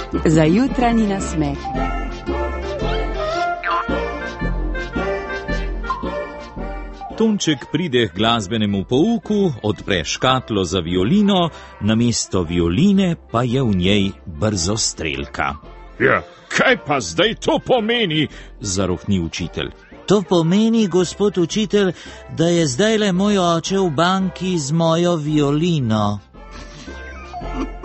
Za jutranji nasmeh. Tonček pride k glasbenemu pouku, odpre škatlo za violino, namesto violine pa je v njej brzostrelka. Ja, kaj pa zdaj to pomeni? Zarohni učitelj. To pomeni, gospod učitelj, da je zdajle moj oče v banki z mojo violino.